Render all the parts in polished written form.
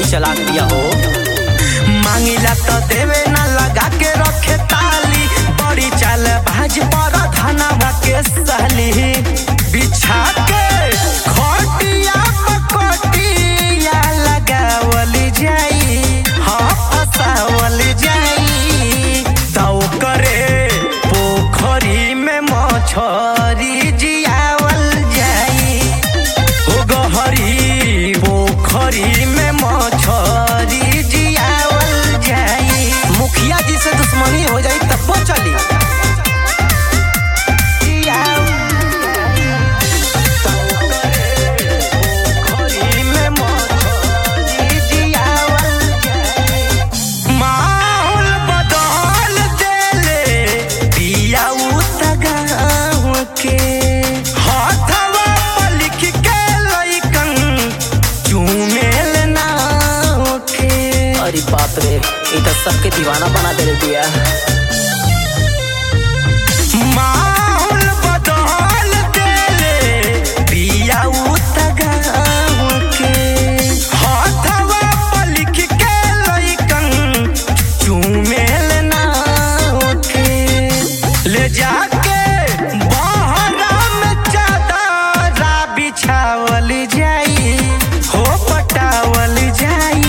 चला दिया हो। मांगिला तो देवे ना लगा के रखे ताली, बड़ी चाल भाज पर धनवा के साली। बिछा के खटिया पकटिया लगावल जाई, हाँ फसावल जाई। तो करे पोखरी में मछरी जियावल जाई, हो गहरी पोखरी में मछरी जियावल जाई। मुखिया जी से दुश्मनी हो जाई तब चली। अरे बाप रे, ये तो सबके दीवाना बना दे दिया। माहौल बदल देले पिया उतगाव के, हाथवा पर लिख के लइकन चुमेल नाव के। ले जाके बहरा में चादरा बिछावल जाई, हो पटावल जाई।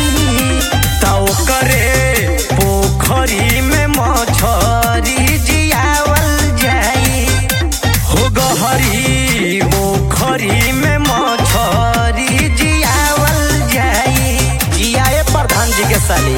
करे पोखरी में मछरी जियावल जाई, हो गहरी पोखरी में मछरी जियावल जाई। जियाए प्रधान जी के साली।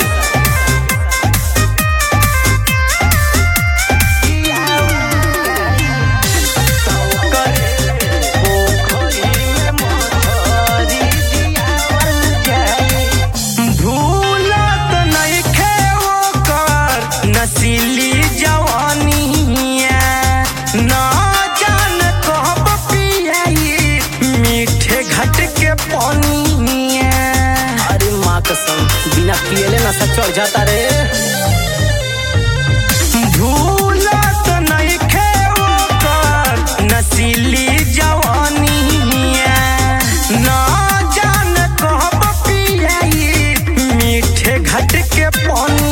नसीली जवानिया ना जान कब पियाई, मीठे घट के पानिया। अरे माँ कसम, बिना पियले नशा चढ़ जाता रे। भूलत नइखे ओकर नसीली जवानिया, ना जान कब पियाई, मीठे घट के पानिया।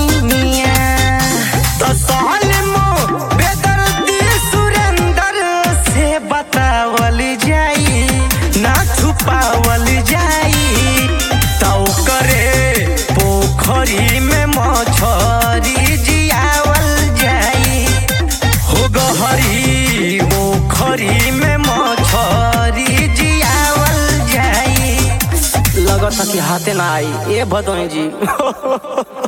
बतावल जाई ना छुपावल जाई, तो करे पोखरी में मछरी जियावल जाई, हो गहरी पोखरी में मछरी जियावल जाई। लगता कि हाथे ना आई ए भदोई जी।